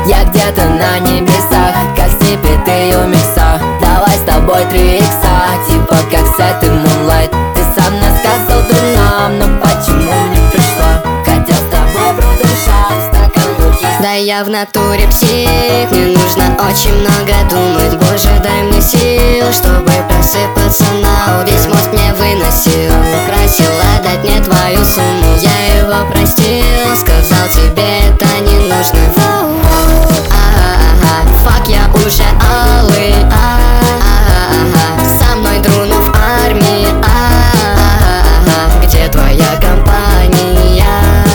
Я где-то на небесах, как снипет ее микса. Давай с тобой 3 икса, типа как сет и Moonlight. Ты сам мне сказал дурном, но почему не пришла? Хотел с тобой продышать, стакан руки. Да я в натуре псих, мне нужно очень много думать. Боже, дай мне сил, чтобы просыпаться на утро. Весь мозг мне выносил, просила дать мне твою сумму. Я его простил, сказал тебе это не нужно. Фак, я уже алый. Со мной Друну в армии. Где твоя компания?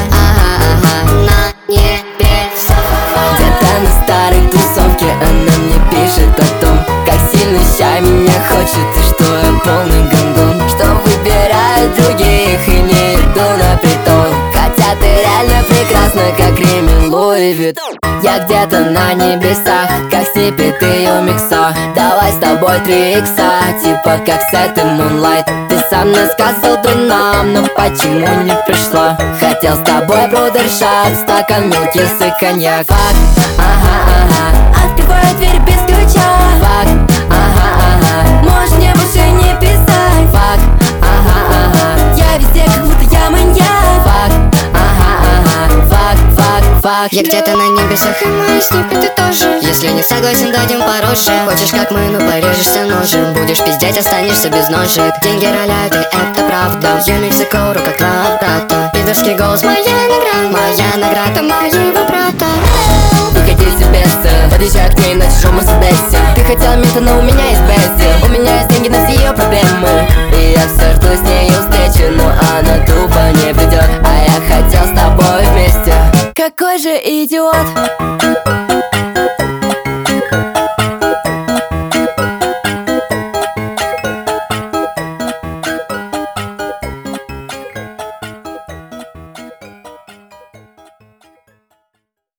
На небесах. Где-то на старой тусовке она мне пишет о том, как сильно ща меня хочет, и что я полный гондон, что выбираю других и не иду на притон. Хотя ты реально прекрасна, как ремень Луи Виттон. Я где-то на небесах, как снипет ее микса. Давай с тобой 3 икса, типа как сет и Moonlight. Ты сам мне сказал дурном, но почему не пришла? Хотел с тобой продышать, стакан милкис и коньяк. Фак, ага, Открываю дверь без ключа. фак, ага, Можешь мне больше не писать. фак, ага, Я везде, как будто я маньяк. фак, ага, фак. Я где-то на небесах, и мои снипеты тоже. Если не согласен, дадим пороже. Хочешь как мы, но порежешься ножем. Будешь пиздеть, останешься без ножек. Деньги роляют, и это правда. Я Мексико, рука как два брата. Пидорский голос, моя награда моего брата. Выходи себе с сцены, подъезжай к ней на чужом Мерседесе. Ты хотела мента, но у меня есть бести. У меня есть деньги на все ее проблемы. И я все жду с ней встречи, но она тупо не придет. А я хотел с тобой вместе. Какой же идиот.